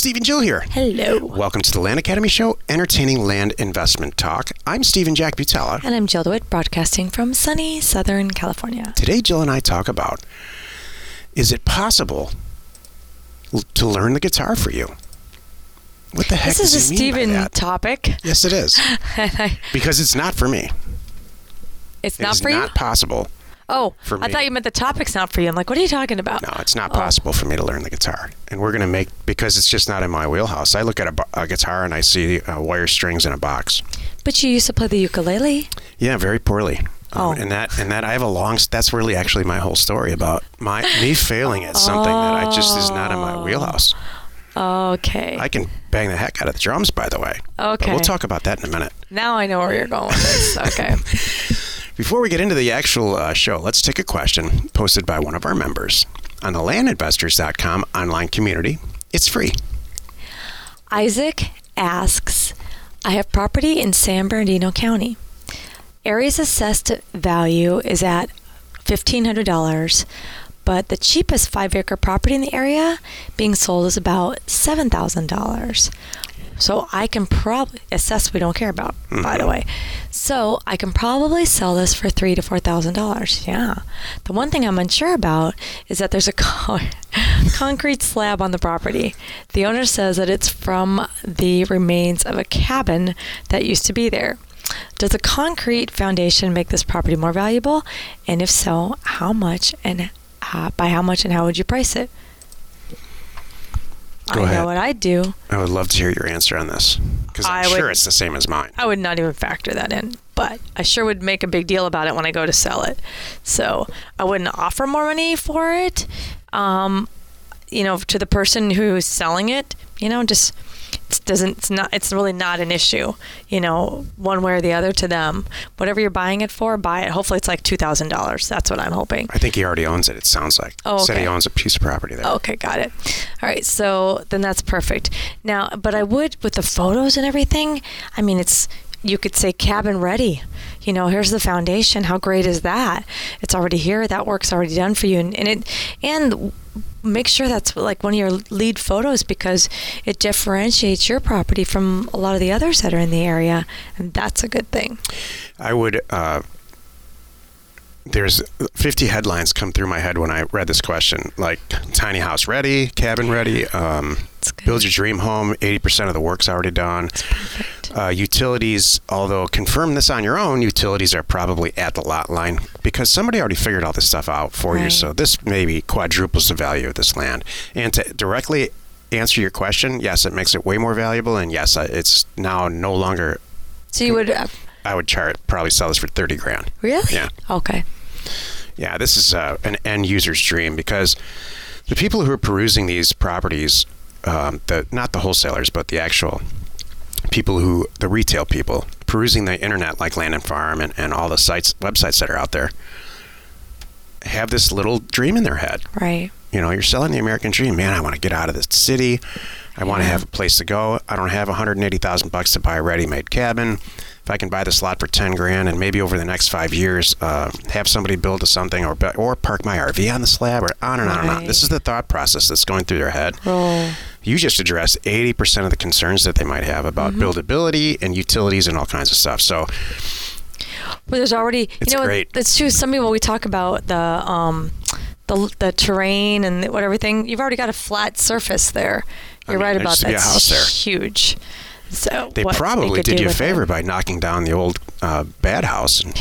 Steve and Jill here. Hello. Welcome to the Land Academy Show, entertaining land investment talk. I'm Stephen Jack Butella. And I'm Jill DeWitt, broadcasting from sunny Southern California. Today, Jill and I talk about, is it possible to learn the guitar for you? What the heck This does is a he mean by Stephen that? topic. Yes, it is. Because it's not for me. It's not for It's you? not possible. Oh, for I me. thought you meant the topic's not for you. I'm like, what are you talking about? No, it's not possible for me to learn the guitar. And we're going to because it's just not in my wheelhouse. I look at a guitar and I see wire strings in a box. But you used to play the ukulele. Yeah, very poorly. Oh. And that I have that's really actually my whole story about me failing at something that I just is not in my wheelhouse. Okay. I can bang the heck out of the drums, by the way. Okay. But we'll talk about that in a minute. Now I know where you're going with this. Okay. Before we get into the actual show, let's take a question posted by one of our members on the landinvestors.com online community. It's free. Isaac asks, I have property in San Bernardino County. Area's assessed value is at $1,500, but the cheapest 5-acre property in the area being sold is about $7,000. So I can probably assess we don't care about, by the way. So I can probably sell this for $3,000 to $4,000. Yeah. The one thing I'm unsure about is that there's a concrete slab on the property. The owner says that it's from the remains of a cabin that used to be there. Does a concrete foundation make this property more valuable? And if so, how much and by how much and how would you price it? Go ahead. Know what I'd do. I would love to hear your answer on this because I'm sure it's the same as mine. I would not even factor that in, but I sure would make a big deal about it when I go to sell it. So I wouldn't offer more money for it. To the person who's selling it, just it's really not an issue, one way or the other to them. Whatever you're buying it for, buy it. Hopefully it's like $2,000. That's what I'm hoping. I think he already owns it, it sounds like. Oh, okay. Said he owns a piece of property there. Okay, got it. All right, so then that's perfect. Now, but I would, with the photos and everything, you could say cabin ready. Here's the foundation. How great is that? It's already here. That work's already done for you. And make sure that's like one of your lead photos because it differentiates your property from a lot of the others that are in the area. And that's a good thing. I would, there's 50 headlines come through my head when I read this question, like tiny house ready, cabin ready, build your dream home, 80% of the work's already done. Utilities, although confirm this on your own, utilities are probably at the lot line because somebody already figured all this stuff out for you. So this maybe quadruples the value of this land. And to directly answer your question, yes, it makes it way more valuable. And yes, it's now no longer. So you would. I would probably sell this for $30,000. Really? Yeah. Okay. Yeah, this is an end user's dream because the people who are perusing these properties, not the wholesalers, but the actual people the retail people perusing the internet like Land and Farm and all the websites that are out there have this little dream in their head. Right. You're selling the American dream. Man, I want to get out of this city. I want to have a place to go. I don't have $180,000 to buy a ready-made cabin. If I can buy this lot for $10,000 and maybe over the next 5 years have somebody build something or park my RV on the slab or on and on and on. This is the thought process that's going through their head. You just addressed 80% of the concerns that they might have about buildability and utilities and all kinds of stuff. So, well, there's already it's great. That's true. Some people we talk about the terrain and everything. You've already got a flat surface there. You're right about that. A house there. Huge. So they probably did you a favor by knocking down the old bad house and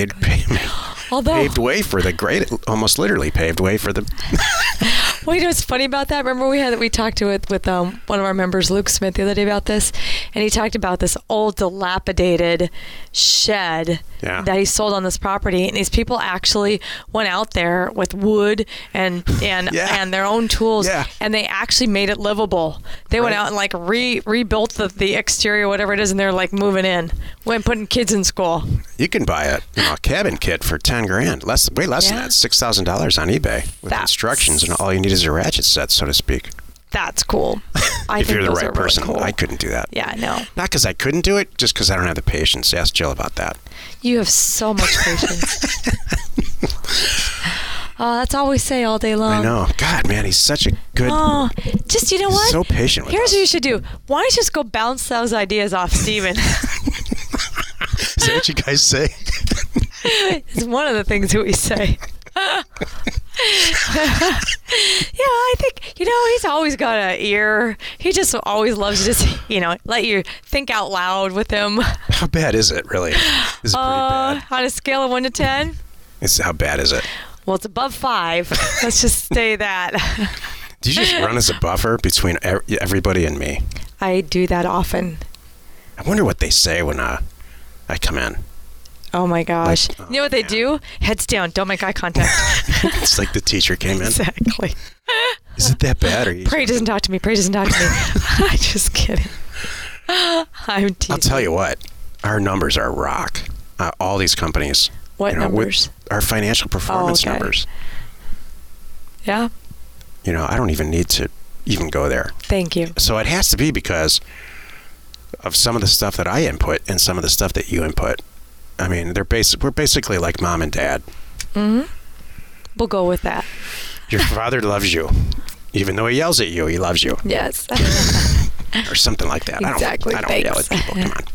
paved way for the great, almost literally paved way for the. Well, what's funny about that? Remember we talked with one of our members, Luke Smith, the other day about this, and he talked about this old dilapidated shed that he sold on this property, and these people actually went out there with wood and their own tools, and they actually made it livable. They went out and like rebuilt the exterior, whatever it is, and they're like moving in, putting kids in school. You can buy a cabin kit for $10,000, way less than that, $6,000 on eBay with instructions, and all you need is a ratchet set, so to speak. That's cool. If you're the right person, really cool. I couldn't do that. Yeah, no. Not because I couldn't do it, just because I don't have the patience. Ask Jill about that. You have so much patience. Oh, that's all we say all day long. I know. God, man, he's such a good. Oh, just, you know what? So patient with Here's us. what you should do. Why don't you just go bounce those ideas off Steven? Is that what you guys say? It's one of the things that we say. Yeah, I think, he's always got an ear. He just always loves to just, let you think out loud with him. How bad is it, really? Is it pretty bad? On a scale of 1 to 10? How bad is it? Well, it's above 5. Let's just say that. Do you just run as a buffer between everybody and me? I do that often. I wonder what they say when I come in. Oh my gosh. Like, you know what they do? Heads down. Don't make eye contact. It's like the teacher came in. Exactly. Is it that bad? Or Pray doesn't talk to me. Pray doesn't talk to me. I'm just kidding. I'm teasing. I'll tell you what. Our numbers are rock. All these companies. What numbers? Our financial performance numbers. Yeah. I don't even need to even go there. Thank you. So it has to be because of some of the stuff that I input and some of the stuff that you input. I mean, we're basically like mom and dad. Mm-hmm. We'll go with that. Your father loves you. Even though he yells at you, he loves you. Yes. Or something like that. Exactly. I don't yell at people. Come on.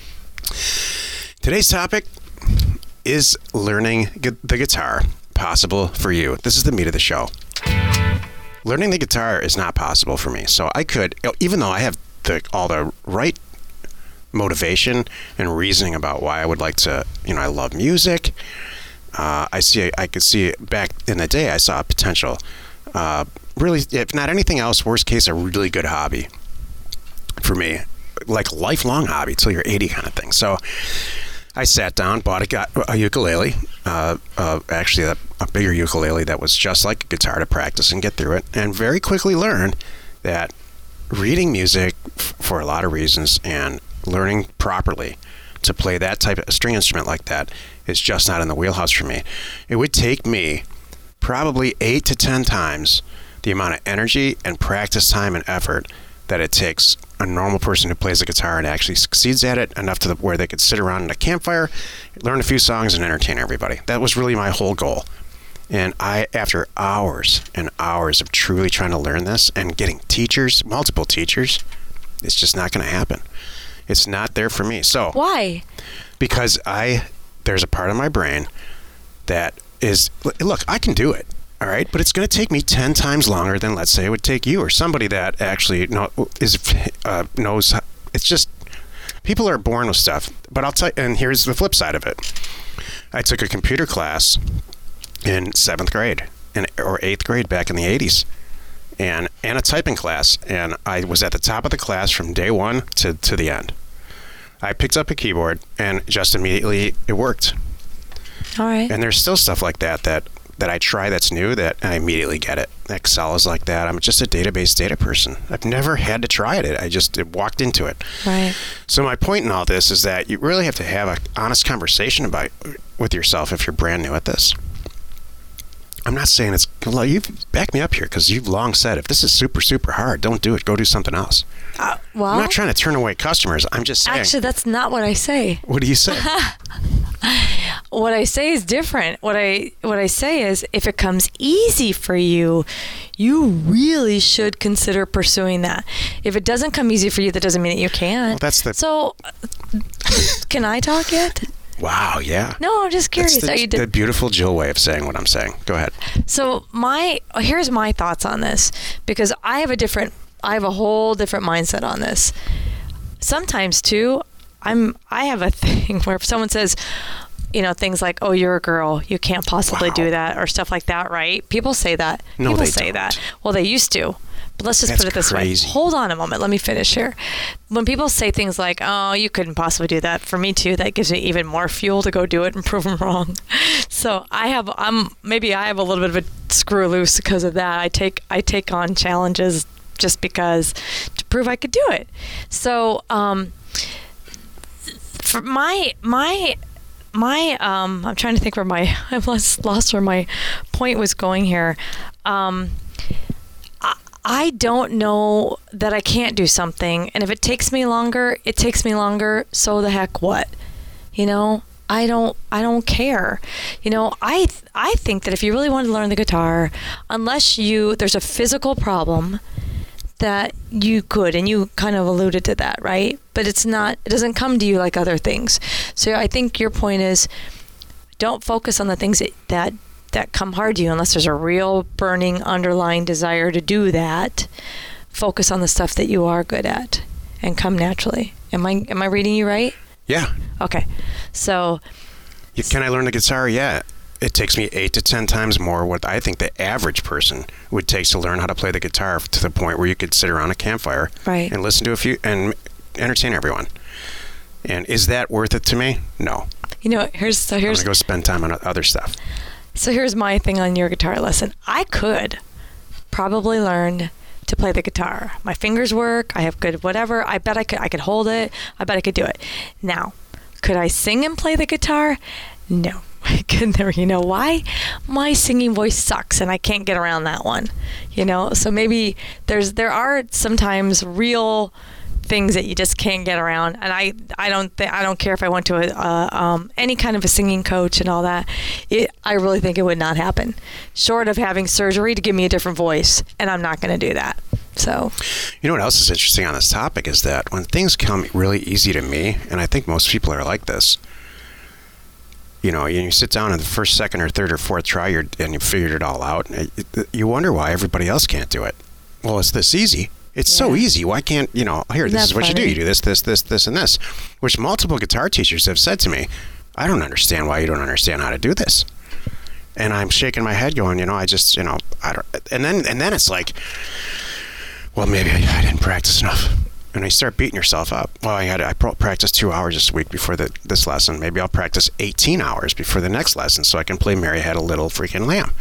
Today's topic is learning the guitar possible for you. This is the meat of the show. Learning the guitar is not possible for me. So I could, even though I have all the right motivation and reasoning about why I would like to, I love music. I could see back in the day, I saw a potential, really, if not anything else, worst case, a really good hobby for me, like a lifelong hobby till you're 80 kind of thing. So I sat down, bought a ukulele, actually a bigger ukulele that was just like a guitar to practice and get through it, and very quickly learned that reading music for a lot of reasons and learning properly to play that type of string instrument like that is just not in the wheelhouse for me. It would take me probably 8 to 10 times the amount of energy and practice time and effort that it takes a normal person who plays the guitar and actually succeeds at it enough to where they could sit around in a campfire, learn a few songs, and entertain everybody. That was really my whole goal. And after hours and hours of truly trying to learn this and getting teachers, multiple teachers, it's just not going to happen. It's not there for me. So why? Because there's a part of my brain that is, look, I can do it. All right, but it's going to take me 10 times longer than, let's say, it would take you or somebody that actually knows. It's just, people are born with stuff. But I'll tell you, and here's the flip side of it. I took a computer class in 7th grade or 8th grade back in the 80s, and a typing class, and I was at the top of the class from day one to the end. I picked up a keyboard, and just immediately it worked. All right. And there's still stuff like that I try that's new that I immediately get it. Excel is like that. I'm just a database data person. I've never had to try it. I just walked into it. Right. So my point in all this is that you really have to have an honest conversation with yourself if you're brand new at this. I'm not saying well, you've backed me up here because you've long said if this is super, super hard, don't do it. Go do something else. Well, I'm not trying to turn away customers. I'm just saying. Actually, that's not what I say. What do you say? What I say is different. What I say is if it comes easy for you, you really should consider pursuing that. If it doesn't come easy for you, that doesn't mean that you can't. Well, So, can I talk yet? Wow, yeah. No, I'm just curious. That's the beautiful Jill way of saying what I'm saying. Go ahead. So here's my thoughts on this, because I have a whole different mindset on this. Sometimes too, I have a thing where if someone says, things like, "Oh, you're a girl, you can't possibly do that," or stuff like that, right? People say that. No, People they say don't. that. Well, they used to. But let's just That's put it this crazy. way. Hold on a moment. Let me finish here. When people say things like, "Oh, you couldn't possibly do that," for me too, that gives me even more fuel to go do it and prove them wrong. So I have a little bit of a screw loose because of that. I take on challenges just because to prove I could do it. So for my I'm trying to think where I've lost where my point was going here. I don't know that I can't do something, and if it takes me longer, it takes me longer. So the heck what? I don't care. I think that if you really want to learn the guitar, unless there's a physical problem, that you could, and you kind of alluded to that, right? But it doesn't come to you like other things. So I think your point is, don't focus on the things that come hard to you unless there's a real burning underlying desire to do that. Focus on the stuff that you are good at and come naturally. Am I reading you right? Yeah. Okay. So can I learn the guitar? Yeah. It takes me 8 to 10 times more what I think the average person would take to learn how to play the guitar, to the point where you could sit around a campfire and listen to a few and entertain everyone. And is that worth it to me? No. Here's I'm going to go spend time on other stuff. So here's my thing on your guitar lesson. I could probably learn to play the guitar. My fingers work. I have good whatever. I bet I could hold it. I bet I could do it. Now, could I sing and play the guitar? No. I could never. You know why? My singing voice sucks, and I can't get around that one. So maybe there are sometimes real things that you just can't get around, and I don't care if I went to any kind of a singing coach and all that. I really think it would not happen, short of having surgery to give me a different voice, and I'm not going to do that. So, what else is interesting on this topic is that when things come really easy to me, and I think most people are like this. You sit down in the first, second, or third, or fourth try, and you figured it all out. You wonder why everybody else can't do it. Well, it's this easy. It's so easy. Why can't, here, this is what you do. You do this, and this, which multiple guitar teachers have said to me, I don't understand why you don't understand how to do this. And I'm shaking my head going, I just, I don't, and then it's like, well, maybe I didn't practice enough. And you start beating yourself up. Well, I practiced 2 hours this week before this lesson. Maybe I'll practice 18 hours before the next lesson so I can play Mary Had a Little Freaking Lamb.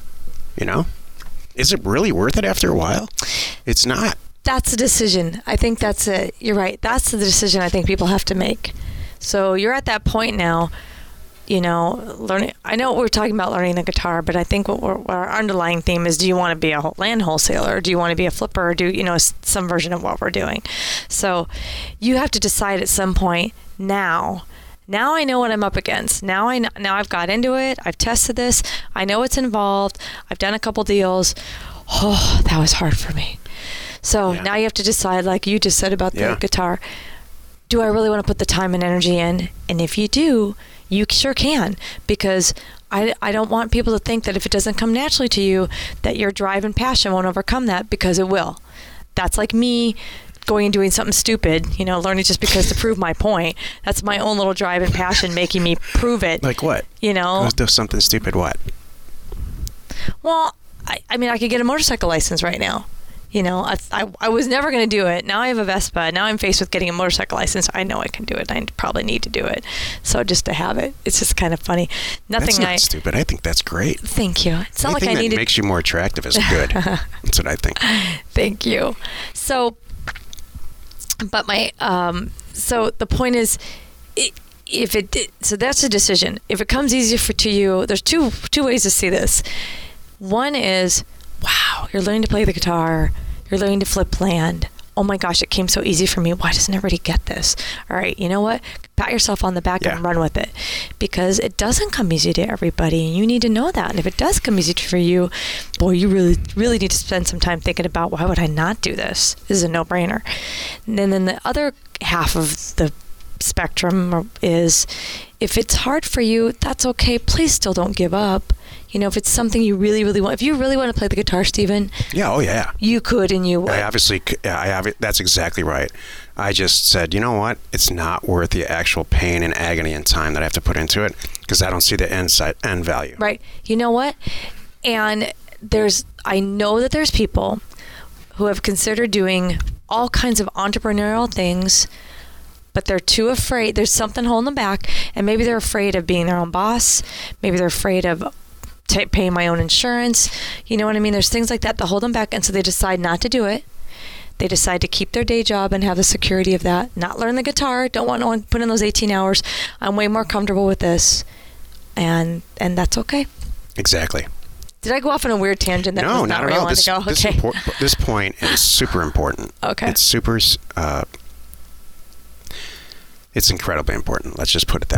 Is it really worth it after a while? It's not. That's a decision. I think that's it. You're right. That's the decision I think people have to make. So you're at that point now, learning. I know we're talking about learning the guitar, but I think what our underlying theme is: do you want to be a land wholesaler, or do you want to be a flipper, or do some version of what we're doing? So you have to decide at some point now. Now I know what I'm up against. Now I've got into it. I've tested this. I know what's involved. I've done a couple deals. Oh, that was hard for me. So now you have to decide, like you just said about the guitar. Do I really want to put the time and energy in? And if you do, you sure can, because I don't want people to think that if it doesn't come naturally to you, that your drive and passion won't overcome that, because it will. That's like me going and doing something stupid, learning just because to prove my point. That's my own little drive and passion making me prove it. Like what? Go do something stupid what? Well, I mean, I could get a motorcycle license right now. I was never going to do it. Now I have a Vespa. Now I'm faced with getting a motorcycle license. I know I can do it. I probably need to do it. So just to have it, it's just kind of funny. That's not stupid. I think that's great. Thank you. It's not Anything like I need that makes you more attractive is good. That's what I think. Thank you. So, but so the point is, so that's a decision. If it comes easier to you, there's two ways to see this. One is, wow, you're learning to play the guitar. You're learning to flip land. Oh my gosh, it came so easy for me. Why doesn't everybody get this? All right, you know what? Pat yourself on the back and run with it, because it doesn't come easy to everybody, and you need to know that. And if it does come easy for you, boy, you really, really need to spend some time thinking about, why would I not do this? This is a no-brainer. And then the other half of the spectrum is, if it's hard for you, that's okay. Please still don't give up. If it's something you really, really want, if you really want to play the guitar, Stephen. Yeah, oh yeah. You could, and you would. I have it. That's exactly right. I just said, you know what? It's not worth the actual pain and agony and time that I have to put into it, because I don't see the end value. Right. You know what? And I know that there's people who have considered doing all kinds of entrepreneurial things, but they're too afraid. There's something holding them back, and maybe they're afraid of being their own boss. Maybe they're afraid of paying my own insurance. You know what I mean? There's things like that hold them back, and so they decide not to do it. They decide to keep their day job and have the security of that. Not learn the guitar. Don't want to put in those 18 hours. I'm way more comfortable with this, and that's okay. Exactly. Did I go off on a weird tangent? That no, was not at at all. Okay. This point is super important. Okay. It's super. It's incredibly important. Let's just put it that way.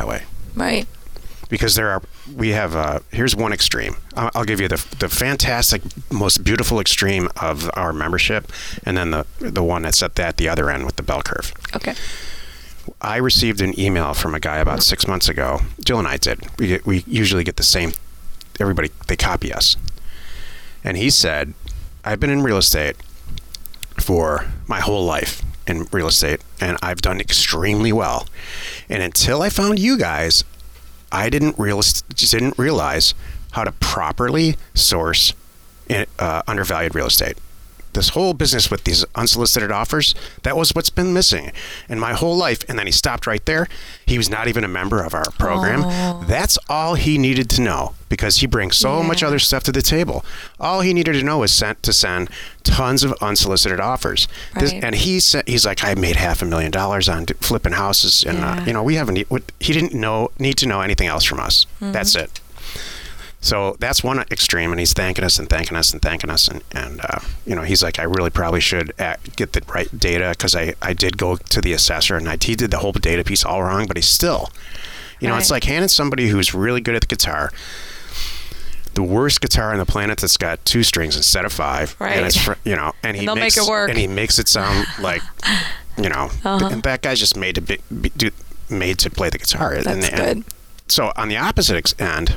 Right. Because here's one extreme. I'll give you the fantastic, most beautiful extreme of our membership, and then the one that's at the other end with the bell curve. Okay. I received an email from a guy about 6 months ago. Jill and I did. We usually get the same. Everybody, they copy us. And he said, I've been in real estate for my whole life in real estate, and I've done extremely well. And until I found you guys, I didn't realize how to properly source undervalued real estate. This whole business with these unsolicited offers, that was what's been missing in my whole life. And then he stopped right there. He was not even a member of our program. Oh. That's all he needed to know, because he brings so much other stuff to the table. All he needed to know was to send tons of unsolicited offers. Right. And he's like, I made $500,000 on flipping houses. And, we haven't, he didn't need to know anything else from us. Mm-hmm. That's it. So that's one extreme, and he's thanking us and thanking us and thanking us. And he's like, I really probably should get the right data, because I did go to the assessor, and he did the whole data piece all wrong, but he's still, it's like handing somebody who's really good at the guitar the worst guitar on the planet that's got 2 strings instead of 5. Right. And it's, and he make it work. And he makes it sound like, and that guy's just made to play the guitar. That's good. So on the opposite end,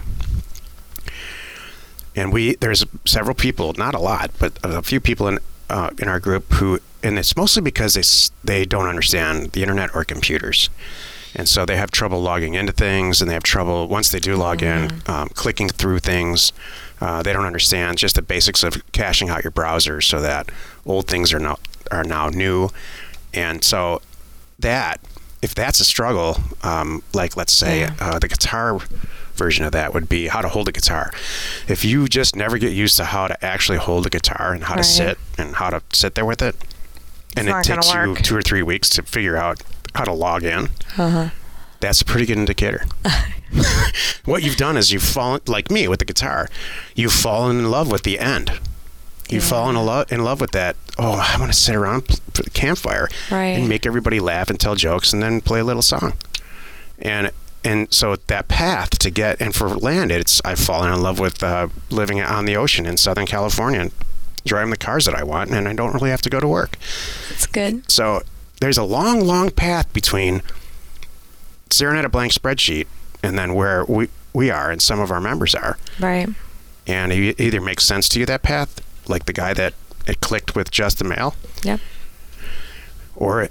and there's several people, not a lot, but a few people in our group who, and it's mostly because they don't understand the internet or computers. And so they have trouble logging into things, and they have trouble, once they do log in, clicking through things. They don't understand just the basics of caching out your browser so that old things are now new. And so if that's a struggle, like let's say the guitar version of that would be how to hold a guitar. If you just never get used to how to actually hold a guitar and how to sit and how to sit there with it, and it takes you 2 or 3 weeks to figure out how to log in, that's a pretty good indicator. What you've done is you've fallen, like me with the guitar, you've fallen in love with the end. You've fallen in love with that, I want to sit around the campfire and make everybody laugh and tell jokes and then play a little song. And so that path to get, and for land, I've fallen in love with living on the ocean in Southern California and driving the cars that I want, and I don't really have to go to work. That's good. So there's a long, long path between staring at a blank spreadsheet and then where we are and some of our members are. Right. And it either makes sense to you, that path, like the guy that it clicked with just the mail. Yep. Or,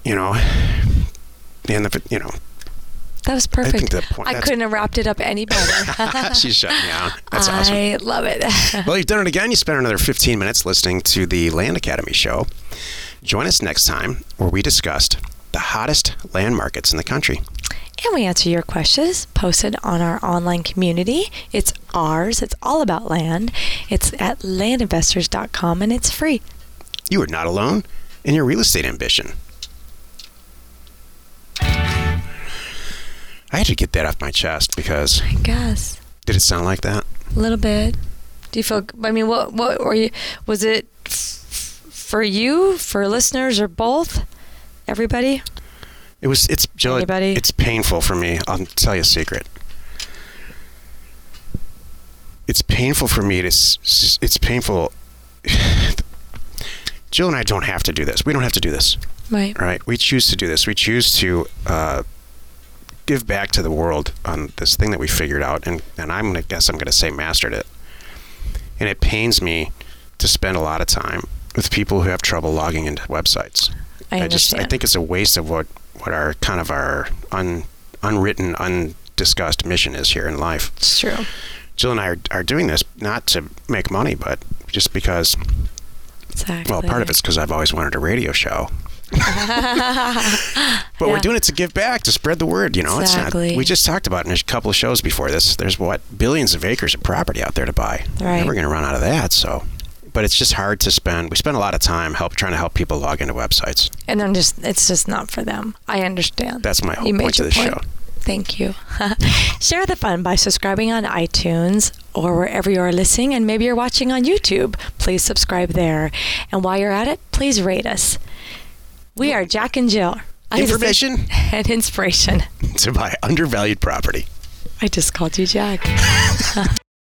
that was perfect. I think the point, I couldn't have wrapped it up any better. She's shut me down. That's awesome. I love it. Well, you've done it again. You spent another 15 minutes listening to the Land Academy show. Join us next time where we discussed the hottest land markets in the country. And we answer your questions posted on our online community. It's ours. It's all about land. It's at landinvestors.com, and it's free. You are not alone in your real estate ambition. I had to get that off my chest because... I guess. Did it sound like that? A little bit. Do you feel... I mean, what were you... Was it for you, for listeners, or both? Everybody? It's Jill, anybody? It's painful for me. I'll tell you a secret. It's painful for me it's painful. Jill and I don't have to do this. We don't have to do this. Right. We choose to do this. We choose to give back to the world on this thing that we figured out, and I'm going to say mastered it. And it pains me to spend a lot of time with people who have trouble logging into websites. I understand. I think it's a waste of what our kind of our unwritten, undiscussed mission is here in life. It's true. Jill and I are doing this not to make money, but just because. Exactly. Well, part of it's because I've always wanted a radio show. But we're doing it to give back, to spread the word. Exactly. It's not. We just talked about it in a couple of shows before this. There's billions of acres of property out there to buy. Right. We're never going to run out of that. So, but it's just hard to spend. We spend a lot of time trying to help people log into websites. And it's just not for them. I understand. That's my whole point to this show. Thank you. Share the fun by subscribing on iTunes or wherever you are listening, and maybe you're watching on YouTube. Please subscribe there. And while you're at it, please rate us. We are Jack and Jill. Information and inspiration to buy undervalued property. I just called you Jack.